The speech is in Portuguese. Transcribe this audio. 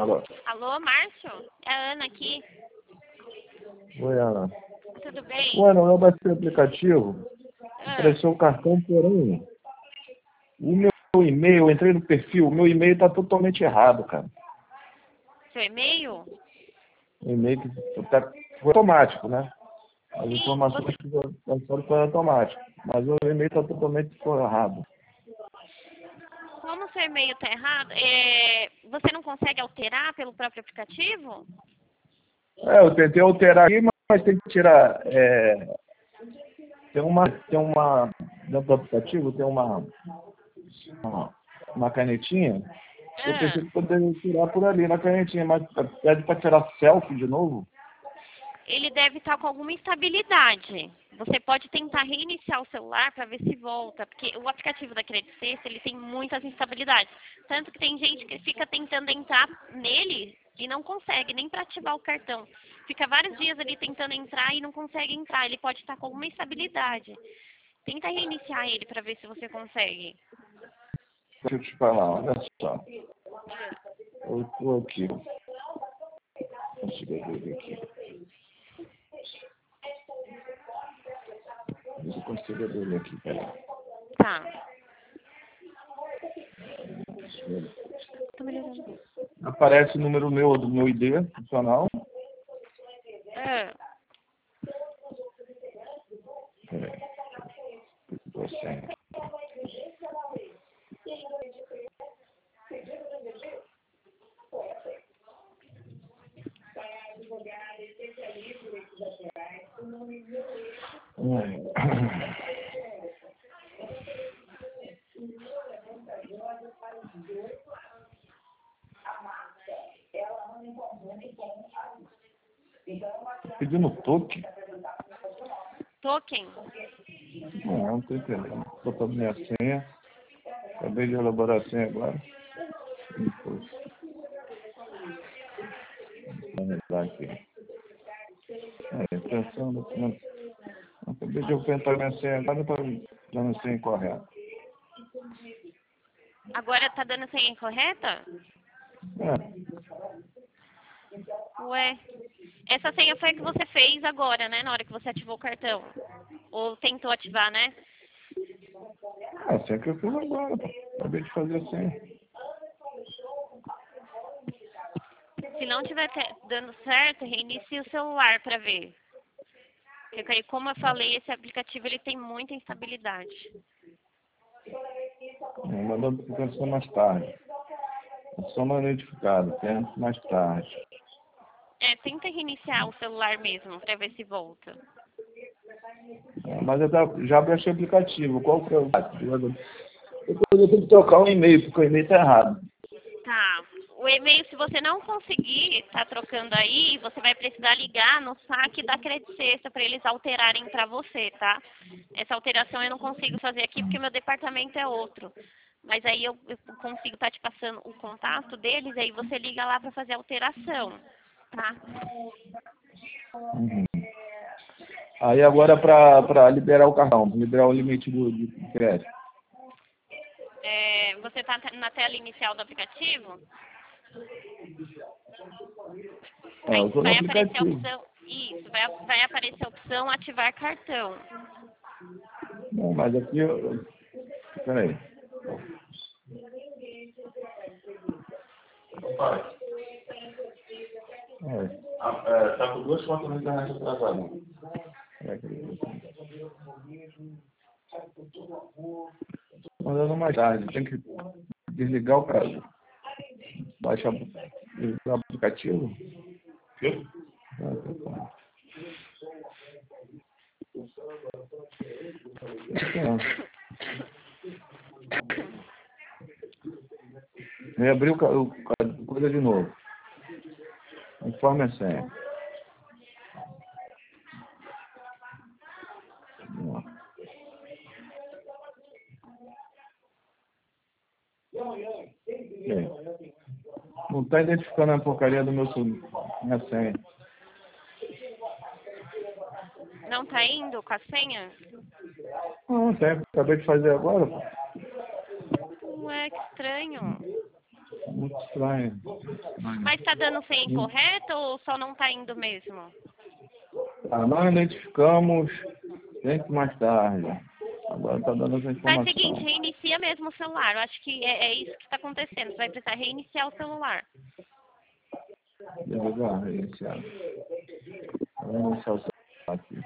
Alô? Alô, Márcio? É a Ana aqui. Oi, Ana. Tudo bem? Ué, não, eu baixei o aplicativo, Ah, apareceu o cartão, porém, o meu e-mail, eu entrei no perfil, o meu e-mail está totalmente errado, cara. seu e-mail? O e-mail que foi automático, né? As Sim, informações que passaram foi automático, mas o e-mail está totalmente errado. como seu e-mail está errado, você não consegue alterar pelo próprio aplicativo? Eu tentei alterar aqui, mas tem que tirar, dentro do aplicativo tem uma canetinha. Eu Ah, pensei que poderia tirar por ali na canetinha, mas pede para tirar selfie de novo. ele deve estar com alguma instabilidade. Você pode tentar reiniciar o celular para ver se volta, porque o aplicativo da Credit Sexta, ele tem muitas instabilidades. Tanto que tem gente que fica tentando entrar nele e não consegue, nem para ativar o cartão. Fica vários dias ali tentando entrar e não consegue entrar. Ele pode estar com alguma instabilidade. Tenta reiniciar ele para ver se você consegue. Deixa eu te falar, olha só. Eu estou aqui. Consigo ver aqui. Eu consigo ver aqui, peraí. Tá. Tô melhorando. Aparece o número meu do meu ID funcional. Ah, Peraí. Tô sem. Tô pedindo toque. token. Não estou entendendo. Botando minha senha. Acabei de elaborar a senha agora. Depois. Vamos lá aqui. Pensando. Acabei de aumentar minha senha agora para dar a senha incorreta. Agora tá dando senha incorreta? Ué, essa senha foi a que você fez agora, né? Na hora que você ativou o cartão. Ou tentou ativar, né? A senha que eu fiz agora. Acabei de fazer a senha. Se não tiver dando certo, reinicie o celular para ver. Porque aí, como eu falei, esse aplicativo ele tem muita instabilidade. Mandou a aplicação mais tarde. Só não identificado. Tento mais tarde. Tenta reiniciar o celular mesmo para ver se volta. Mas eu já baixei o aplicativo. Qual que é o... Eu tenho que trocar o e-mail, porque o e-mail está errado. Tá. O e-mail, se você não conseguir tá trocando aí, você vai precisar ligar no saque da Credit Sexta para eles alterarem para você, tá? Essa alteração eu não consigo fazer aqui porque meu departamento é outro. Mas aí eu consigo estar te passando o contato deles, aí você liga lá para fazer a alteração, tá? Uhum. Aí agora para liberar o cartão, liberar o limite de crédito. Você tá na tela inicial do aplicativo? Eu Aí estou no vai aparecer a aplicativo. opção. Isso, vai aparecer a opção ativar cartão. Não, mas aqui eu... Peraí. Opa. Tá com duas contas na internet atrasada. Mandando mais tarde. Tem que desligar o caso. Baixar o aplicativo. Quê? Reabrir o coisa de novo. Informe a senha. Não está identificando a porcaria do minha senha. Não tá indo com a senha? Não, senha que eu acabei de fazer agora. Ué, que estranho. muito estranho. Mas está dando senha incorreta ou só não está indo mesmo? Nós identificamos sempre mais tarde. Agora está dando essa Faz o informação. seguinte, reinicia mesmo o celular. Eu acho que é isso que está acontecendo. Você vai precisar reiniciar o celular. Deixa eu reiniciar. Vamos iniciar o celular aqui.